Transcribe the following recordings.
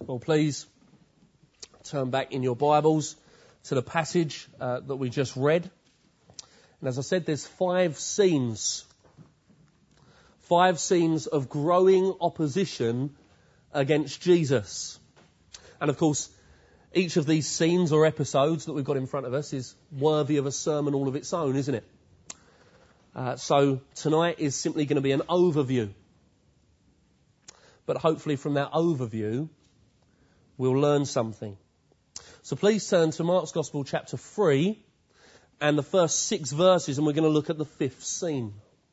Well, please turn back in your Bibles to the passage that we just read. And as I said, there's five scenes of growing opposition against Jesus. And of course, each of these scenes or episodes that we've got in front of us is worthy of a sermon all of its own, isn't it? So tonight is simply going to be an overview. But hopefully from that overview, we'll learn something. So please turn to Mark's Gospel chapter 3 and the first 6 verses, and we're going to look at the fifth scene.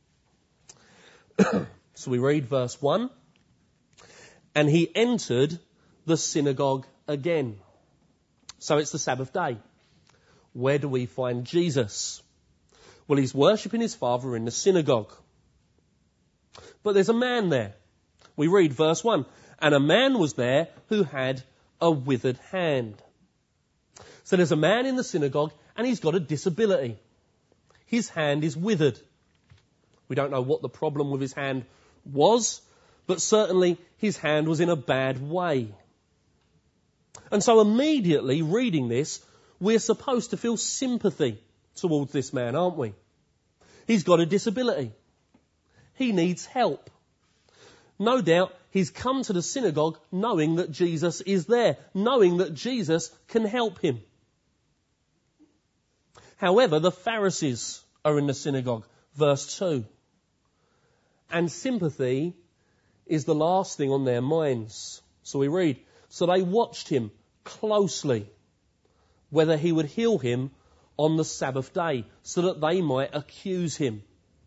So we read verse 1. And he entered the synagogue again. So it's the Sabbath day. Where do we find Jesus? Well, he's worshipping his Father in the synagogue. But there's a man there. We read verse 1. And a man was there who had a withered hand. So there's a man in the synagogue and he's got a disability. His hand is withered. We don't know what the problem with his hand was, but certainly his hand was in a bad way. And so immediately reading this, we're supposed to feel sympathy towards this man, aren't we? He's got a disability. He needs help. No doubt he's come to the synagogue knowing that Jesus is there, knowing that Jesus can help him. However, the Pharisees are in the synagogue, verse 2. And sympathy is the last thing on their minds. So we read, so they watched him closely, whether he would heal him on the Sabbath day, so that they might accuse him.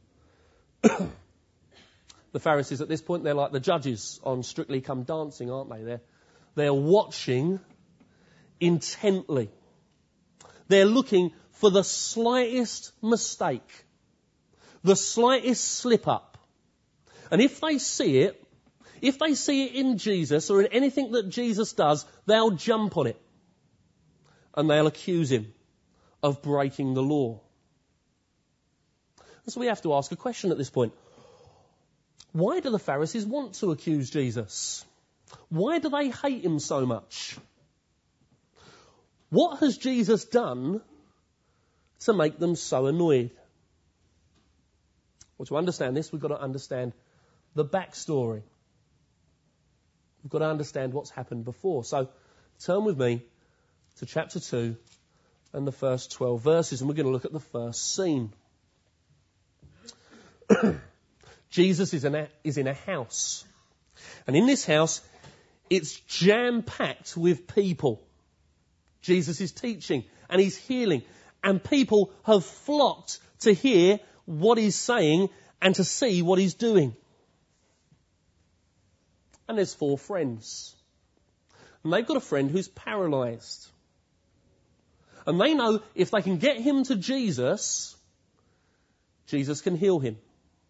The Pharisees at this point, they're like the judges on Strictly Come Dancing, aren't they? They're watching intently. They're looking for the slightest mistake, the slightest slip up. And if they see it in Jesus or in anything that Jesus does, they'll jump on it. And they'll accuse him of breaking the law. And so we have to ask a question at this point. Why do the Pharisees want to accuse Jesus? Why do they hate him so much? What has Jesus done to make them so annoyed? Well, to understand this, we've got to understand the backstory. We've got to understand what's happened before. So turn with me to chapter 2 and the first 12 verses, and we're going to look at the first scene. Jesus is in a house. And in this house, it's jam-packed with people. Jesus is teaching and he's healing. And people have flocked to hear what he's saying and to see what he's doing. And there's 4 friends. And they've got a friend who's paralyzed. And they know if they can get him to Jesus, Jesus can heal him.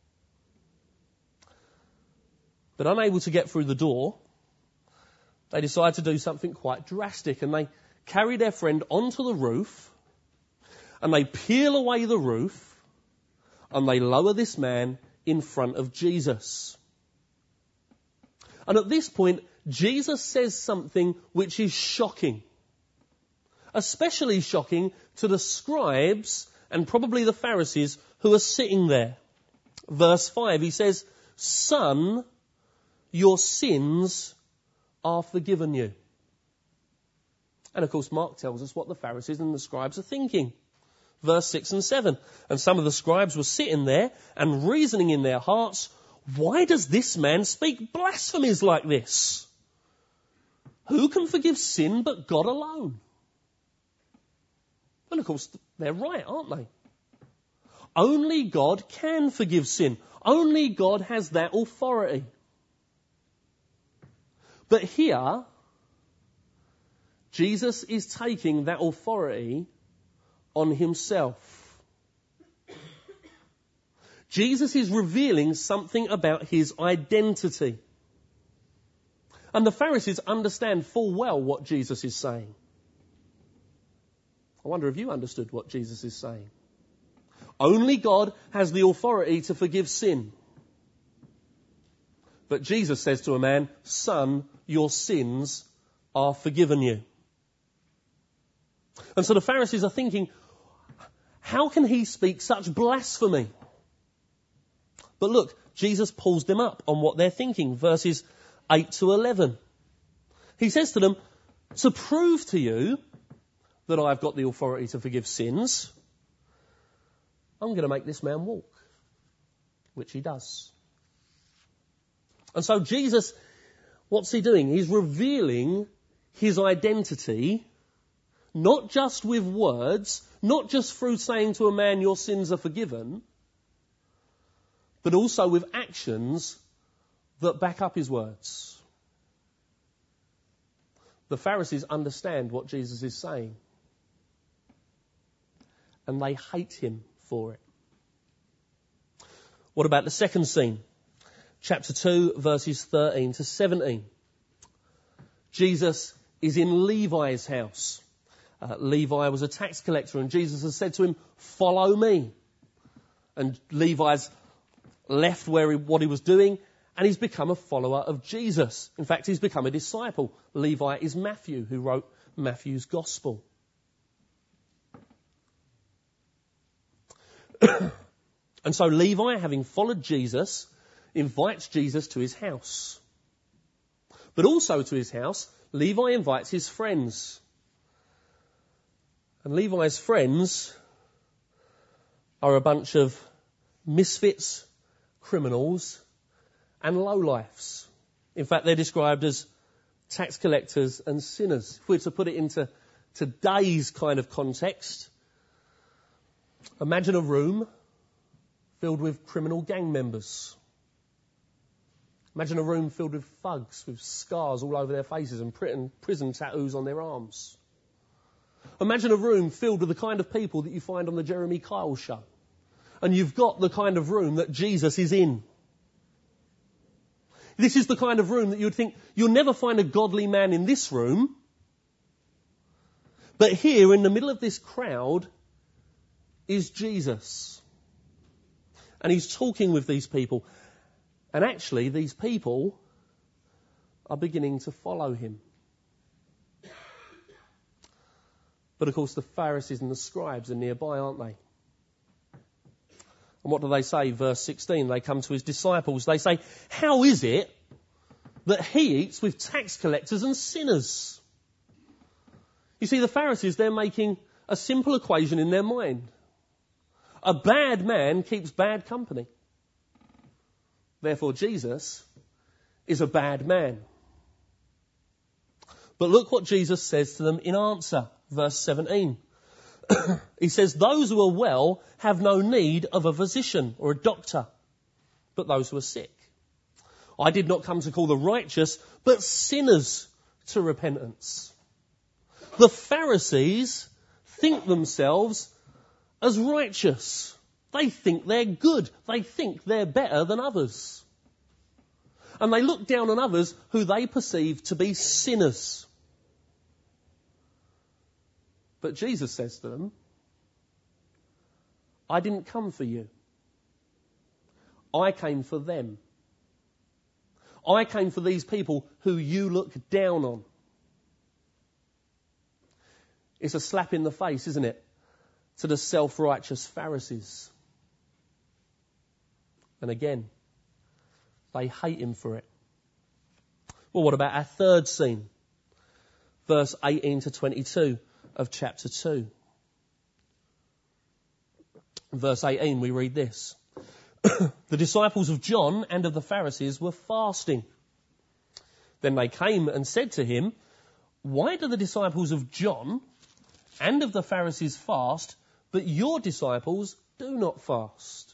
But unable to get through the door, they decide to do something quite drastic. And they carry their friend onto the roof, and they peel away the roof, and they lower this man in front of Jesus. And at this point, Jesus says something which is shocking. Especially shocking to the scribes and probably the Pharisees who are sitting there. Verse 5, he says, "Son, your sins are forgiven you." And of course, Mark tells us what the Pharisees and the scribes are thinking. Verse 6 and 7. And some of the scribes were sitting there and reasoning in their hearts, why does this man speak blasphemies like this? Who can forgive sin but God alone? And of course, they're right, aren't they? Only God can forgive sin. Only God has that authority. But here, Jesus is taking that authority on himself. Jesus is revealing something about his identity. And the Pharisees understand full well what Jesus is saying. I wonder if you understood what Jesus is saying. Only God has the authority to forgive sin. But Jesus says to a man, "Son, your sins are forgiven you. And so the Pharisees are thinking, how can he speak such blasphemy? But look, Jesus pulls them up on what they're thinking, verses 8 to 11. He says to them, to prove to you that I've got the authority to forgive sins, I'm going to make this man walk, which he does. And so Jesus, what's he doing? He's revealing his identity, not just with words, not just through saying to a man, your sins are forgiven, but also with actions that back up his words. The Pharisees understand what Jesus is saying, and they hate him for it. What about the second scene? Chapter 2, verses 13 to 17. Jesus is in Levi's house. Levi was a tax collector, and Jesus has said to him, follow me. And Levi's left what he was doing, and he's become a follower of Jesus. In fact, he's become a disciple. Levi is Matthew, who wrote Matthew's Gospel. And so Levi, having followed Jesus, invites Jesus to his house. But also to his house, Levi invites his friends. And Levi's friends are a bunch of misfits, criminals, and lowlifes. In fact, they're described as tax collectors and sinners. If we were to put it into today's kind of context, imagine a room filled with criminal gang members. Imagine a room filled with thugs with scars all over their faces and prison tattoos on their arms. Imagine a room filled with the kind of people that you find on the Jeremy Kyle show. And you've got the kind of room that Jesus is in. This is the kind of room that you would think, you'll never find a godly man in this room. But here, in the middle of this crowd, is Jesus. And he's talking with these people. And actually, these people are beginning to follow him. But of course, the Pharisees and the scribes are nearby, aren't they? And what do they say? Verse 16, they come to his disciples. They say, how is it that he eats with tax collectors and sinners? You see, the Pharisees, they're making a simple equation in their mind. A bad man keeps bad company. Therefore, Jesus is a bad man. But look what Jesus says to them in answer. Verse 17. He says, those who are well have no need of a physician or a doctor, but those who are sick. I did not come to call the righteous, but sinners to repentance. The Pharisees think themselves as righteous. They think they're good. They think they're better than others. And they look down on others who they perceive to be sinners. But Jesus says to them, I didn't come for you. I came for them. I came for these people who you look down on. It's a slap in the face, isn't it, to the self-righteous Pharisees. And again, they hate him for it. Well, what about our third scene? Verse 18 to 22 of chapter 2. Verse 18, we read this. The disciples of John and of the Pharisees were fasting. Then they came and said to him, why do the disciples of John and of the Pharisees fast, but your disciples do not fast?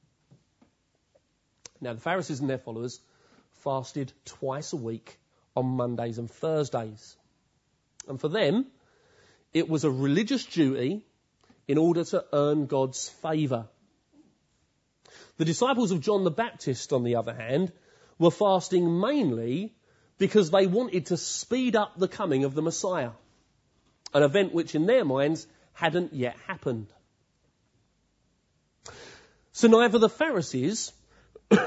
Now, the Pharisees and their followers fasted twice a week on Mondays and Thursdays. And for them, it was a religious duty in order to earn God's favour. The disciples of John the Baptist, on the other hand, were fasting mainly because they wanted to speed up the coming of the Messiah, an event which in their minds hadn't yet happened. So neither the Pharisees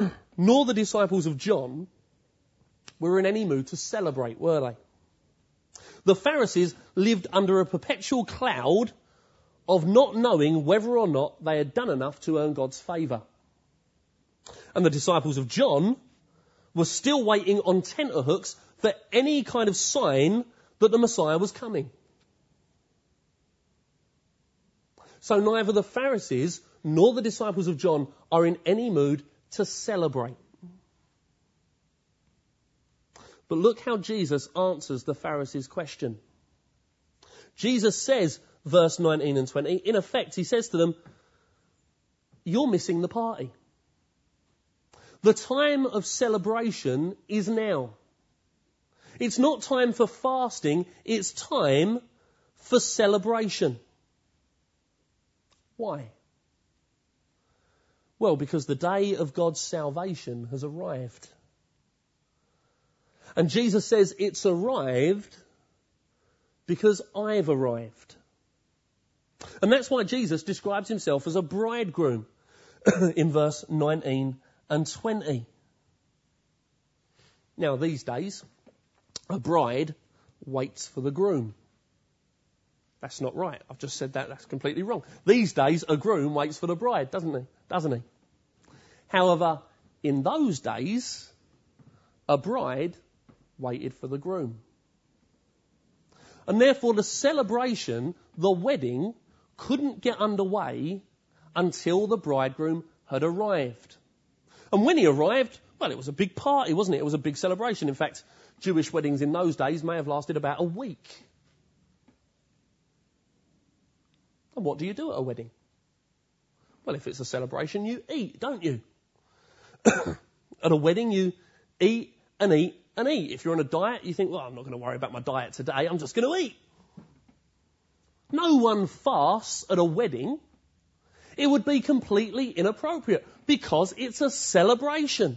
nor the disciples of John were in any mood to celebrate, were they? The Pharisees lived under a perpetual cloud of not knowing whether or not they had done enough to earn God's favour. And the disciples of John were still waiting on tenterhooks for any kind of sign that the Messiah was coming. So neither the Pharisees nor the disciples of John are in any mood to celebrate. But look how Jesus answers the Pharisees' question. Jesus says, verse 19 and 20, in effect, he says to them, you're missing the party. The time of celebration is now. It's not time for fasting, it's time for celebration. Why? Well, because the day of God's salvation has arrived. And Jesus says it's arrived because I've arrived. And that's why Jesus describes himself as a bridegroom in verse 19 and 20. Now, these days, a bride waits for the groom. That's not right. I've just said that. That's completely wrong. These days, a groom waits for the bride, doesn't he? However, in those days, a bride waited for the groom. And therefore, the celebration, the wedding, couldn't get underway until the bridegroom had arrived. And when he arrived, well, it was a big party, wasn't it? It was a big celebration. In fact, Jewish weddings in those days may have lasted about a week. And what do you do at a wedding? Well, if it's a celebration, you eat, don't you? At a wedding, you eat and eat and eat. If you're on a diet, you think, well, I'm not going to worry about my diet today. I'm just going to eat. No one fasts at a wedding. It would be completely inappropriate because it's a celebration.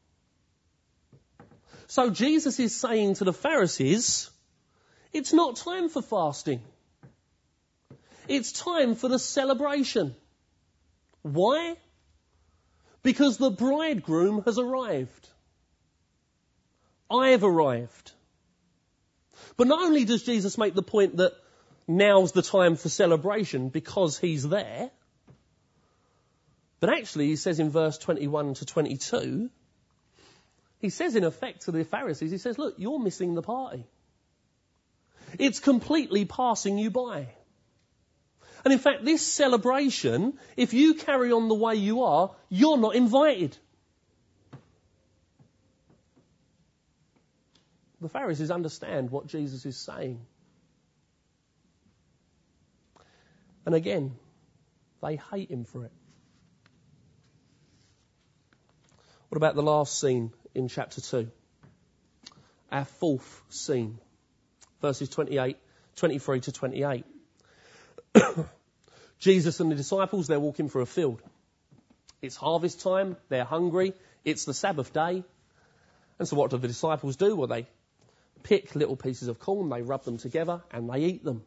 So Jesus is saying to the Pharisees, it's not time for fasting. It's time for the celebration. Why? Because the bridegroom has arrived. I have arrived. But not only does Jesus make the point that now's the time for celebration because he's there, but actually he says in verse 21 to 22, he says in effect to the Pharisees, he says, look, you're missing the party. It's completely passing you by. And in fact, this celebration, if you carry on the way you are, you're not invited. The Pharisees understand what Jesus is saying. And again, they hate him for it. What about the last scene in chapter 2? Our fourth scene, verses 23 to 28. Jesus and the disciples, they're walking through a field. It's harvest time, they're hungry, it's the Sabbath day. And so what do the disciples do? Well, they pick little pieces of corn, they rub them together, and they eat them.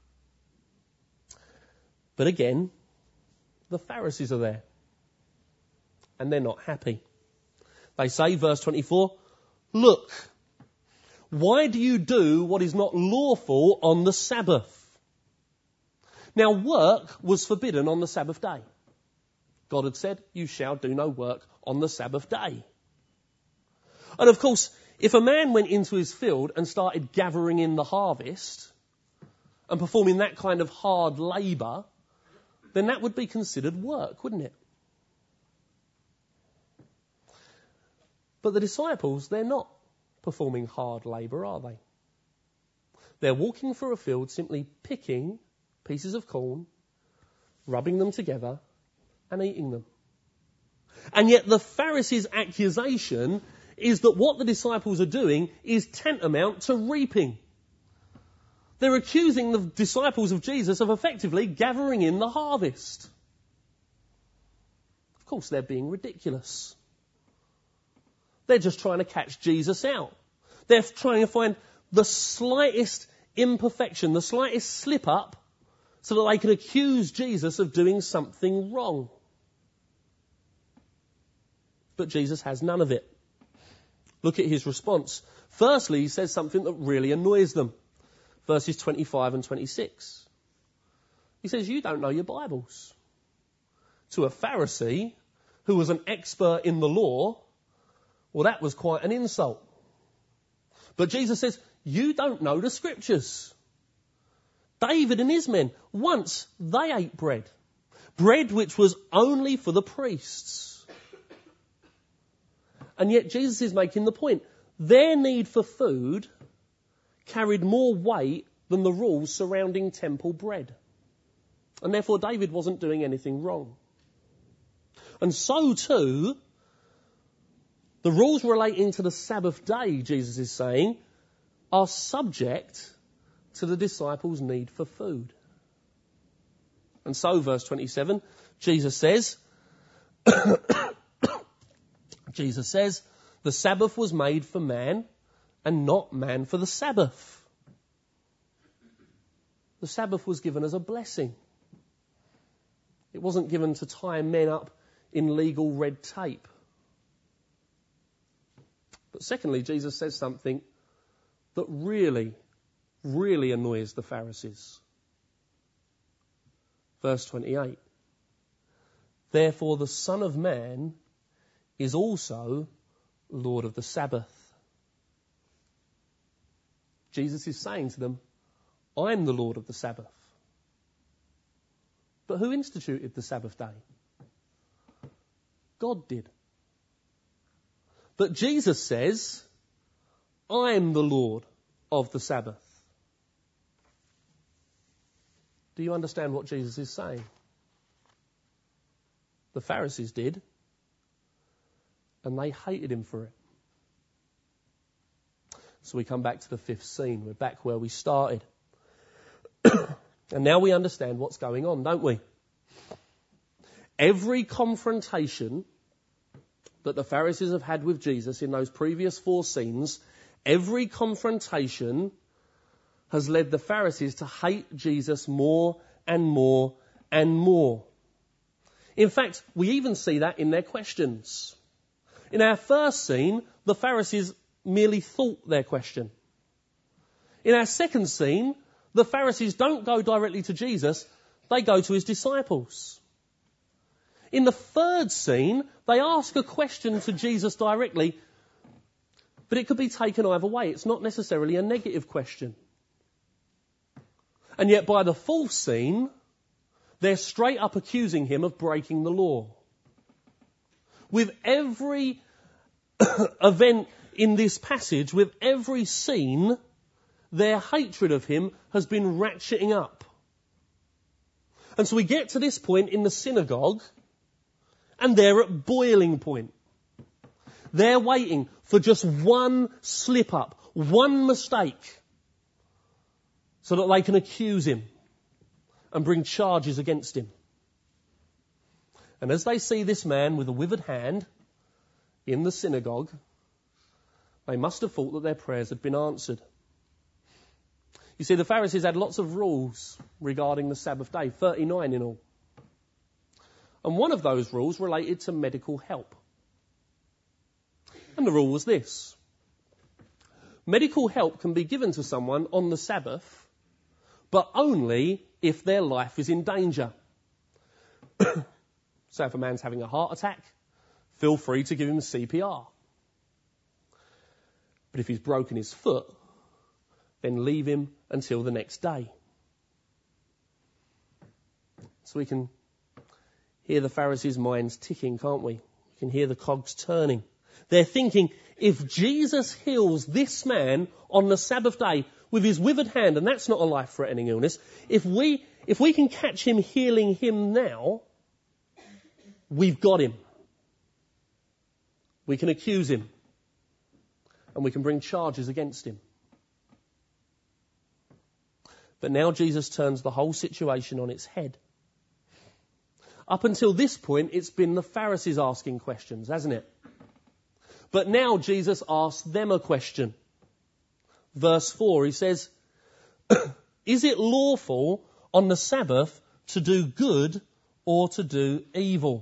But again, the Pharisees are there. And they're not happy. They say, verse 24, look, why do you do what is not lawful on the Sabbath? Now, work was forbidden on the Sabbath day. God had said, you shall do no work on the Sabbath day. And of course, if a man went into his field and started gathering in the harvest and performing that kind of hard labour, then that would be considered work, wouldn't it? But the disciples, they're not performing hard labour, are they? They're walking through a field simply picking pieces of corn, rubbing them together and eating them. And yet the Pharisees' accusation is that what the disciples are doing is tantamount to reaping. They're accusing the disciples of Jesus of effectively gathering in the harvest. Of course, they're being ridiculous. They're just trying to catch Jesus out. They're trying to find the slightest imperfection, the slightest slip up, so that they can accuse Jesus of doing something wrong. But Jesus has none of it. Look at his response. Firstly, he says something that really annoys them. verses 25 and 26. He says, you don't know your Bibles. To a Pharisee who was an expert in the law, well, that was quite an insult. But Jesus says, you don't know the scriptures. David and his men, once they ate bread which was only for the priests. And yet Jesus is making the point, their need for food carried more weight than the rules surrounding temple bread. And therefore David wasn't doing anything wrong. And so too, the rules relating to the Sabbath day, Jesus is saying, are subject to the disciples' need for food. And so, verse 27, Jesus says, the Sabbath was made for man and not man for the Sabbath. The Sabbath was given as a blessing. It wasn't given to tie men up in legal red tape. But secondly, Jesus says something that really, really annoys the Pharisees. Verse 28. Therefore the Son of Man is also Lord of the Sabbath. Jesus is saying to them, I'm the Lord of the Sabbath. But who instituted the Sabbath day? God did. But Jesus says, I'm the Lord of the Sabbath. Do you understand what Jesus is saying? The Pharisees did, and they hated him for it. So we come back to the fifth scene. We're back where we started. And now we understand what's going on, don't we? Every confrontation that the Pharisees have had with Jesus in those previous four scenes, every confrontation has led the Pharisees to hate Jesus more and more and more. In fact, we even see that in their questions. In our first scene, the Pharisees merely thought their question. In our second scene, the Pharisees don't go directly to Jesus, they go to his disciples. In the third scene, they ask a question to Jesus directly, but it could be taken either way. It's not necessarily a negative question. And yet by the fourth scene, they're straight up accusing him of breaking the law. With every event in this passage, with every scene, their hatred of him has been ratcheting up. And so we get to this point in the synagogue, and they're at boiling point. They're waiting for just one slip up, one mistake, so that they can accuse him and bring charges against him. And as they see this man with a withered hand in the synagogue, they must have thought that their prayers had been answered. You see, the Pharisees had lots of rules regarding the Sabbath day, 39 in all. And one of those rules related to medical help. And the rule was this: medical help can be given to someone on the Sabbath, but only if their life is in danger. So if a man's having a heart attack, feel free to give him CPR. But if he's broken his foot, then leave him until the next day. So we can hear the Pharisees' minds ticking, can't we? We can hear the cogs turning. They're thinking, if Jesus heals this man on the Sabbath day with his withered hand, and that's not a life-threatening illness, if we can catch him healing him now, we've got him. We can accuse him. And we can bring charges against him. But now Jesus turns the whole situation on its head. Up until this point, it's been the Pharisees asking questions, hasn't it? But now Jesus asks them a question. Verse 4, he says, is it lawful on the Sabbath to do good or to do evil?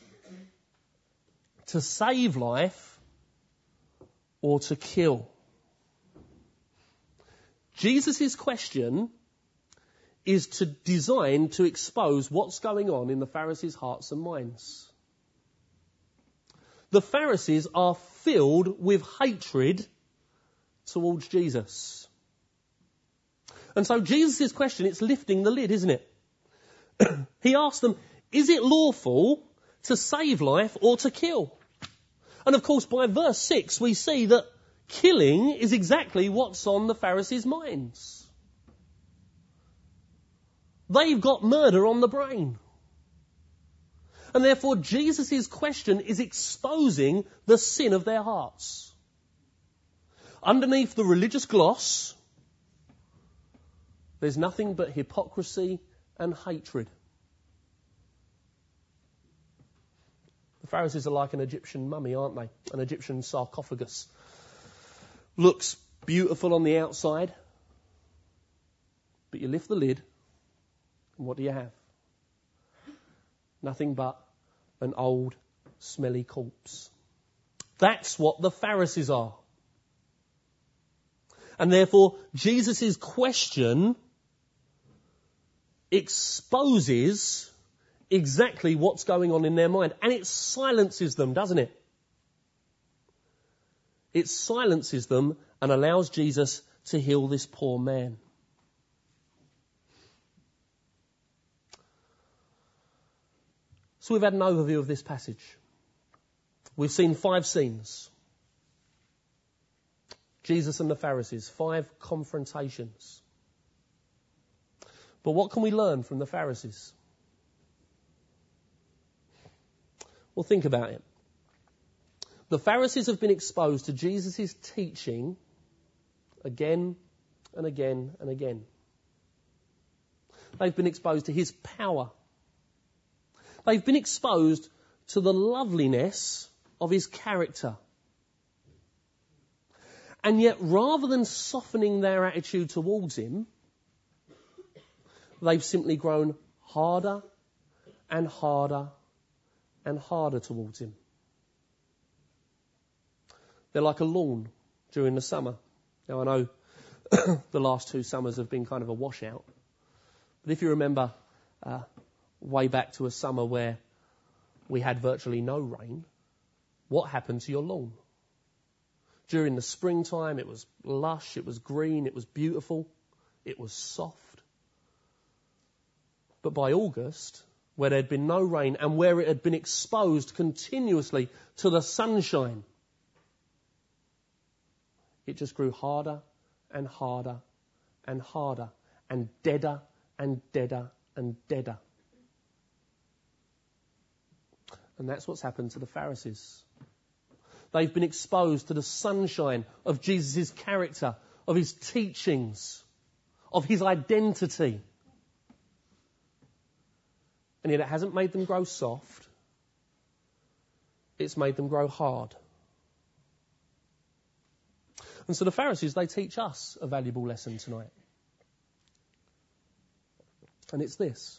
To save life or to kill? Jesus' question is designed to expose what's going on in the Pharisees' hearts and minds. The Pharisees are filled with hatred towards Jesus. And so Jesus' question, it's lifting the lid, isn't it? He asked them, is it lawful to save life or to kill? And of course, by verse 6, we see that killing is exactly what's on the Pharisees' minds. They've got murder on the brain. And therefore, Jesus' question is exposing the sin of their hearts. Underneath the religious gloss, there's nothing but hypocrisy and hatred. The Pharisees are like an Egyptian mummy, aren't they? An Egyptian sarcophagus. Looks beautiful on the outside, but you lift the lid, and what do you have? Nothing but an old, smelly corpse. That's what the Pharisees are. And therefore, Jesus' question exposes exactly what's going on in their mind. And it silences them, doesn't it? It silences them and allows Jesus to heal this poor man. So we've had an overview of this passage. We've seen 5 scenes. Jesus and the Pharisees, 5 confrontations. But what can we learn from the Pharisees? Well, think about it. The Pharisees have been exposed to Jesus' teaching again and again and again. They've been exposed to his power. They've been exposed to the loveliness of his character. And yet, rather than softening their attitude towards him, they've simply grown harder and harder and harder towards him. They're like a lawn during the summer. Now, I know the last 2 summers have been kind of a washout. But if you remember way back to a summer where we had virtually no rain, what happened to your lawn? During the springtime, it was lush, it was green, it was beautiful, it was soft. But by August, where there had been no rain and where it had been exposed continuously to the sunshine, it just grew harder and harder and harder and deader and deader and deader. And that's what's happened to the Pharisees. They've been exposed to the sunshine of Jesus' character, of his teachings, of his identity. And yet it hasn't made them grow soft. It's made them grow hard. And so the Pharisees, they teach us a valuable lesson tonight. And it's this.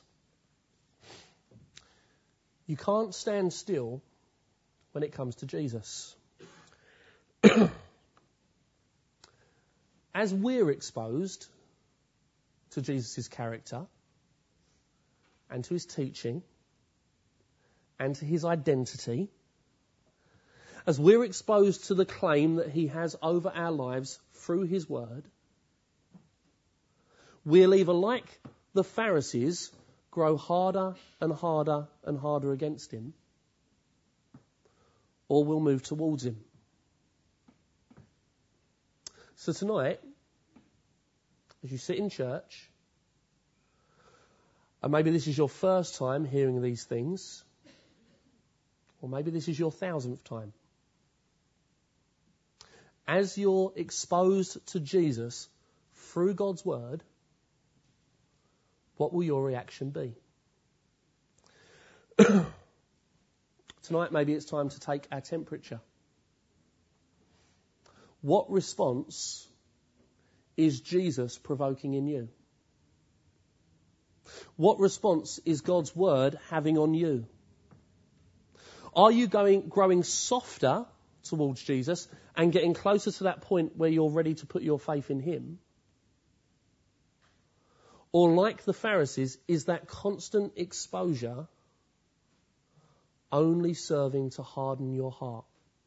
You can't stand still when it comes to Jesus. As we're exposed to Jesus' character and to his teaching and to his identity, as we're exposed to the claim that he has over our lives through his word, we'll either, like the Pharisees, grow harder and harder and harder against him, or we'll move towards him. So tonight, as you sit in church, and maybe this is your first time hearing these things, or maybe this is your 1000th time, as you're exposed to Jesus through God's word, what will your reaction be? Tonight, maybe it's time to take our temperature. What response is Jesus provoking in you? What response is God's word having on you? Are you growing softer towards Jesus and getting closer to that point where you're ready to put your faith in him? or like the Pharisees, is that constant exposure only serving to harden your heart?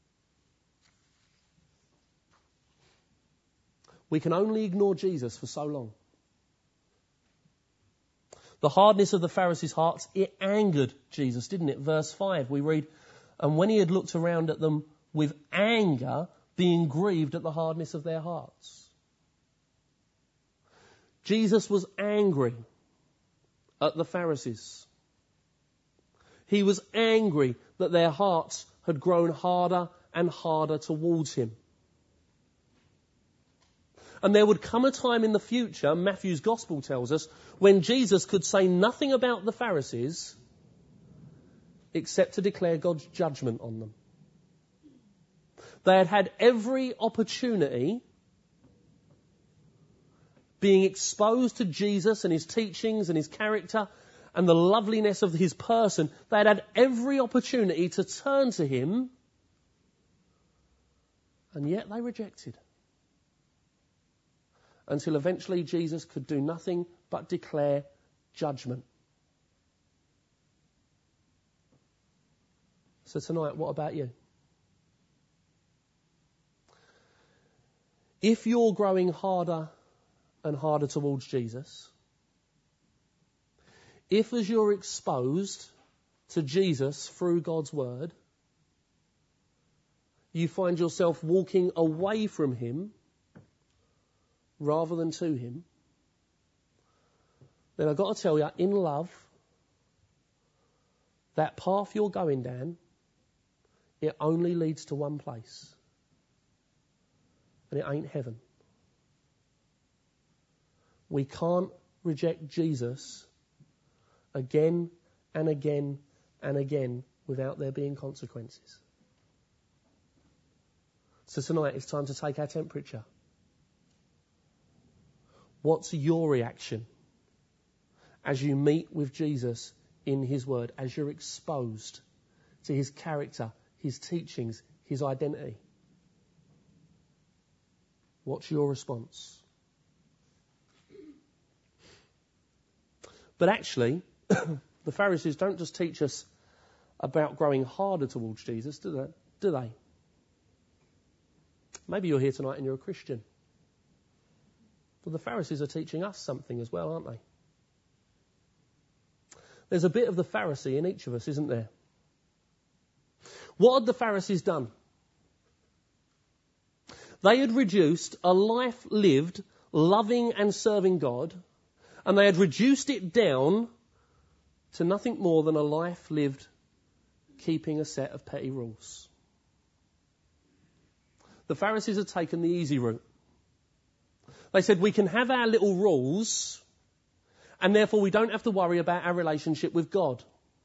We can only ignore Jesus for so long. The hardness of the Pharisees' hearts, it angered Jesus, didn't it? Verse 5, we read, and when he had looked around at them with anger, being grieved at the hardness of their hearts. Jesus was angry at the Pharisees. He was angry that their hearts had grown harder and harder towards him. And there would come a time in the future, Matthew's Gospel tells us, when Jesus could say nothing about the Pharisees except to declare God's judgment on them. They had had every opportunity, being exposed to Jesus and his teachings and his character and the loveliness of his person. They had had every opportunity to turn to him, and yet they rejected. Until eventually Jesus could do nothing but declare judgment. So tonight, what about you? If you're growing harder and harder towards Jesus, if as you're exposed to Jesus through God's word, you find yourself walking away from him rather than to him, then I've got to tell you, in love, that path you're going down, it only leads to one place. And it ain't heaven. We can't reject Jesus again and again and again without there being consequences. So tonight it's time to take our temperature. What's your reaction as you meet with Jesus in his word, as you're exposed to his character, his teachings, his identity? What's your response? But actually, the Pharisees don't just teach us about growing harder towards Jesus, do they? Maybe you're here tonight and you're a Christian. But the Pharisees are teaching us something as well, aren't they? There's a bit of the Pharisee in each of us, isn't there? What had the Pharisees done? They had reduced a life lived loving and serving God, and they had reduced it down to nothing more than a life lived keeping a set of petty rules. The Pharisees had taken the easy route. They said we can have our little rules, and therefore we don't have to worry about our relationship with God.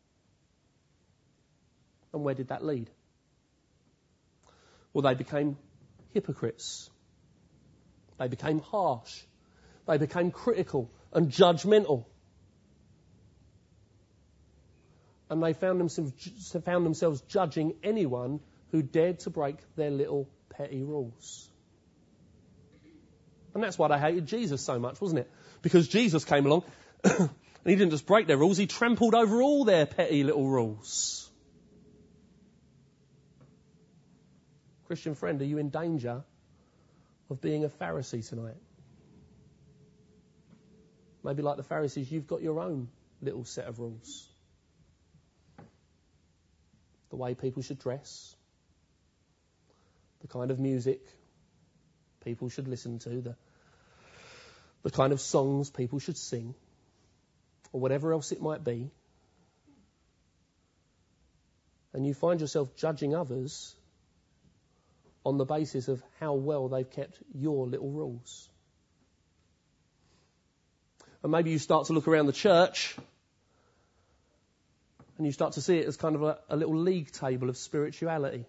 And where did that lead? Well, they became hypocrites. They became harsh. They became critical and judgmental. And they found themselves judging anyone who dared to break their little petty rules. And that's why they hated Jesus so much, wasn't it? Because Jesus came along and he didn't just break their rules, he trampled over all their petty little rules. Christian friend, are you in danger of being a Pharisee tonight? Maybe like the Pharisees, you've got your own little set of rules. The way people should dress, the kind of music people should listen to, the kind of songs people should sing, or whatever else it might be. And you find yourself judging others on the basis of how well they've kept your little rules. And maybe you start to look around the church and you start to see it as kind of a little league table of spirituality.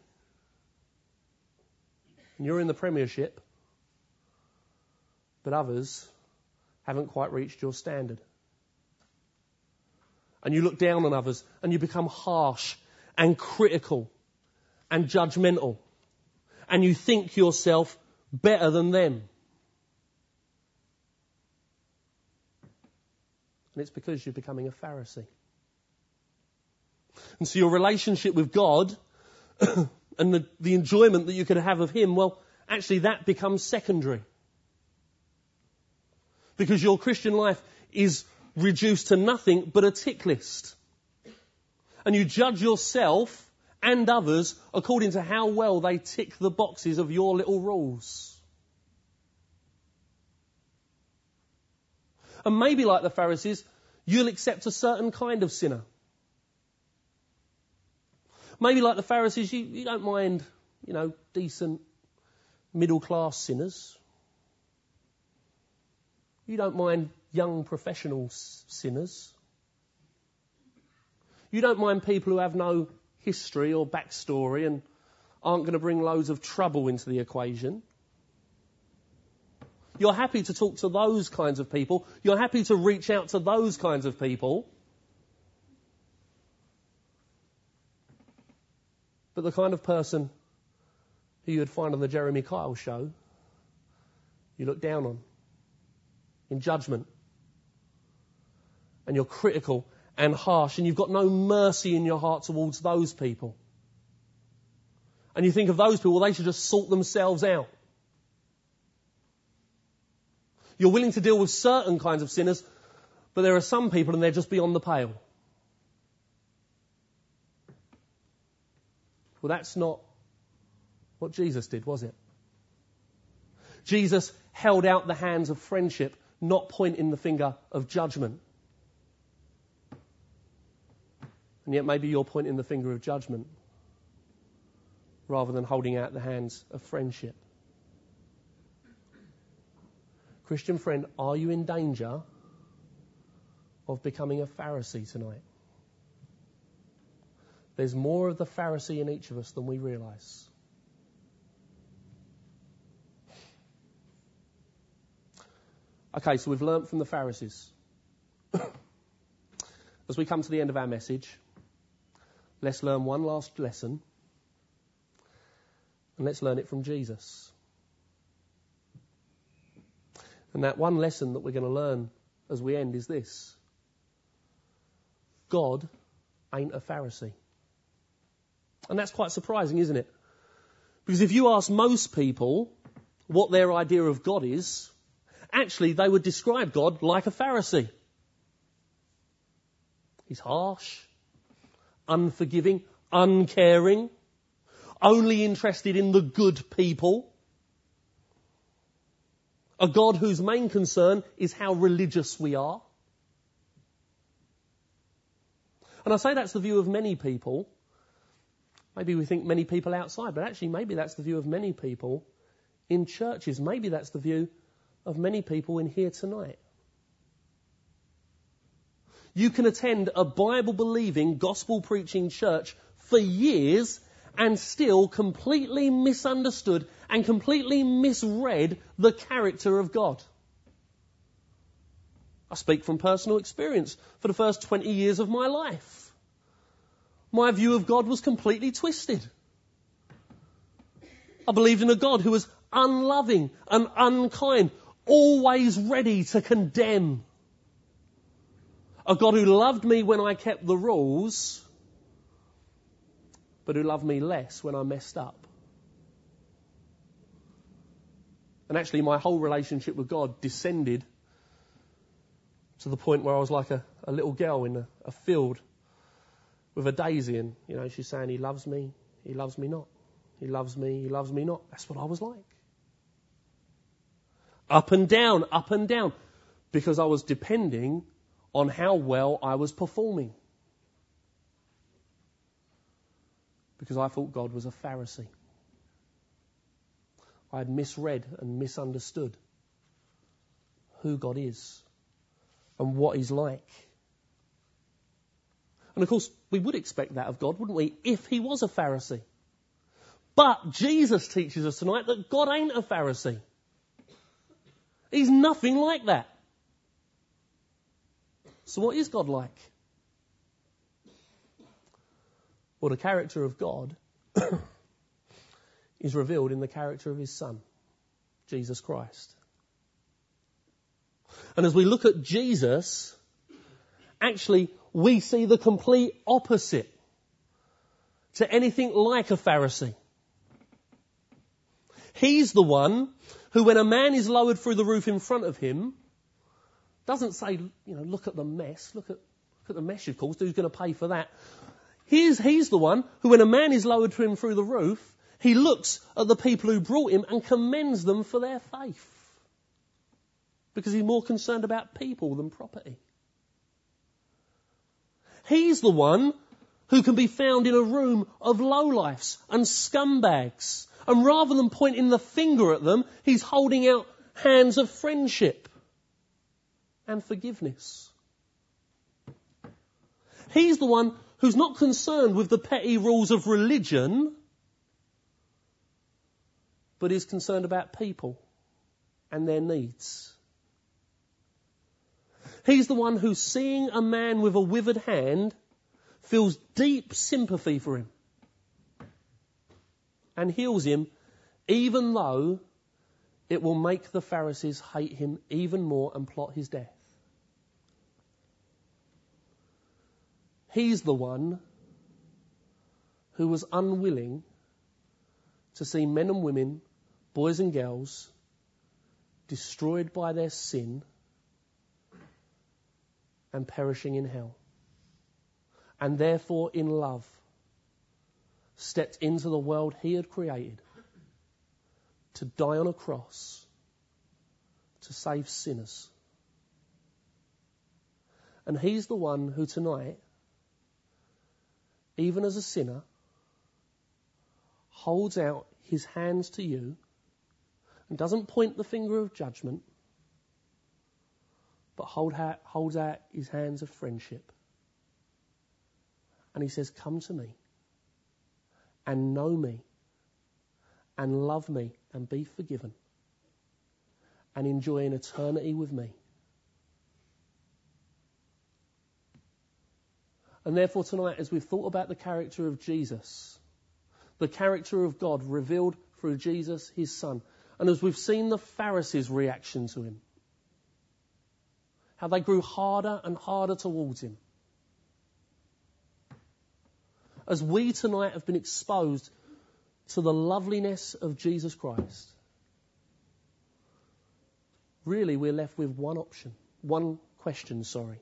And you're in the Premiership, but others haven't quite reached your standard. And you look down on others and you become harsh and critical and judgmental. And you think yourself better than them. And it's because you're becoming a Pharisee. And so your relationship with God and the enjoyment that you could have of Him, well, actually that becomes secondary. Because your Christian life is reduced to nothing but a tick list. And you judge yourself and others according to how well they tick the boxes of your little rules. And maybe like the Pharisees, you'll accept a certain kind of sinner. Maybe like the Pharisees, you don't mind, decent middle-class sinners. You don't mind young professional sinners. You don't mind people who have no history or backstory and aren't going to bring loads of trouble into the equation. You're happy to talk to those kinds of people. You're happy to reach out to those kinds of people. But the kind of person who you would find on the Jeremy Kyle show, you look down on in judgment. And you're critical and harsh, and you've got no mercy in your heart towards those people. And you think of those people, well, they should just sort themselves out. You're willing to deal with certain kinds of sinners, but there are some people and they're just beyond the pale. Well, that's not what Jesus did, was it? Jesus held out the hands of friendship, not pointing the finger of judgment. And yet maybe you're pointing the finger of judgment rather than holding out the hands of friendship. Christian friend, are you in danger of becoming a Pharisee tonight? There's more of the Pharisee in each of us than we realise. Okay, so we've learnt from the Pharisees. As we come to the end of our message, let's learn one last lesson. And let's learn it from Jesus. And that one lesson that we're going to learn as we end is this. God ain't a Pharisee. And that's quite surprising, isn't it? Because if you ask most people what their idea of God is, actually they would describe God like a Pharisee. He's harsh, unforgiving, uncaring, only interested in the good people. A God whose main concern is how religious we are. And I say that's the view of many people. Maybe we think many people outside, but actually maybe that's the view of many people in churches. Maybe that's the view of many people in here tonight. You can attend a Bible-believing, gospel-preaching church for years and still completely misunderstood and completely misread the character of God. I speak from personal experience. For the first 20 years of my life, my view of God was completely twisted. I believed in a God who was unloving and unkind, always ready to condemn. A God who loved me when I kept the rules, but who loved me less when I messed up. And actually my whole relationship with God descended to the point where I was like a little girl in a field with a daisy, and she's saying, he loves me not. He loves me not. That's what I was like. Up and down, because I was depending on how well I was performing. Because I thought God was a Pharisee. I had misread and misunderstood who God is and what He's like. And of course, we would expect that of God, wouldn't we, if He was a Pharisee. But Jesus teaches us tonight that God ain't a Pharisee. He's nothing like that. So what is God like? Well, the character of God is revealed in the character of His Son, Jesus Christ. And as we look at Jesus, Actually, we see the complete opposite to anything like a Pharisee. He's the one who, when a man is lowered through the roof in front of him, doesn't say, look at the mess, look at the mess you've caused, who's going to pay for that? He's the one who, when a man is lowered to him through the roof, he looks at the people who brought him and commends them for their faith. Because he's more concerned about people than property. He's the one who can be found in a room of lowlifes and scumbags. And rather than pointing the finger at them, he's holding out hands of friendship and forgiveness. He's the one who's not concerned with the petty rules of religion, but is concerned about people and their needs. He's the one who, seeing a man with a withered hand, feels deep sympathy for him and heals him, even though it will make the Pharisees hate him even more and plot his death. He's the one who was unwilling to see men and women, boys and girls, destroyed by their sin and perishing in hell. And therefore, in love, stepped into the world he had created to die on a cross to save sinners. And he's the one who tonight, even as a sinner, holds out his hands to you and doesn't point the finger of judgment, but holds out his hands of friendship. And he says, come to me and know me and love me and be forgiven and enjoy an eternity with me. And therefore tonight, as we've thought about the character of Jesus, the character of God revealed through Jesus, his Son, and as we've seen the Pharisees' reaction to him, how they grew harder and harder towards him, as we tonight have been exposed to the loveliness of Jesus Christ, really we're left with one question.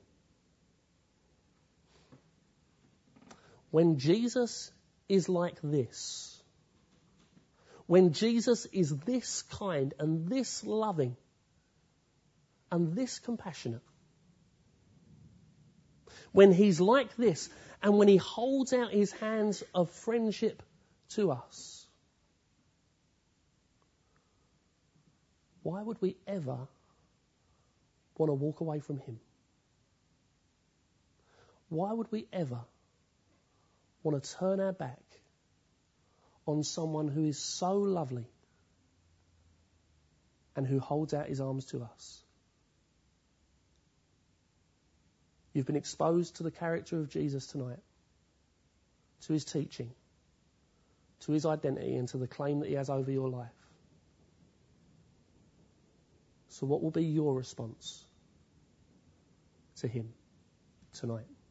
When Jesus is like this, when Jesus is this kind and this loving and this compassionate, when he's like this and when he holds out his hands of friendship to us, why would we ever want to walk away from him? Why would we ever want to turn our back on someone who is so lovely and who holds out his arms to us? You've been exposed to the character of Jesus tonight, to his teaching, to his identity, and to the claim that he has over your life. So what will be your response to him tonight?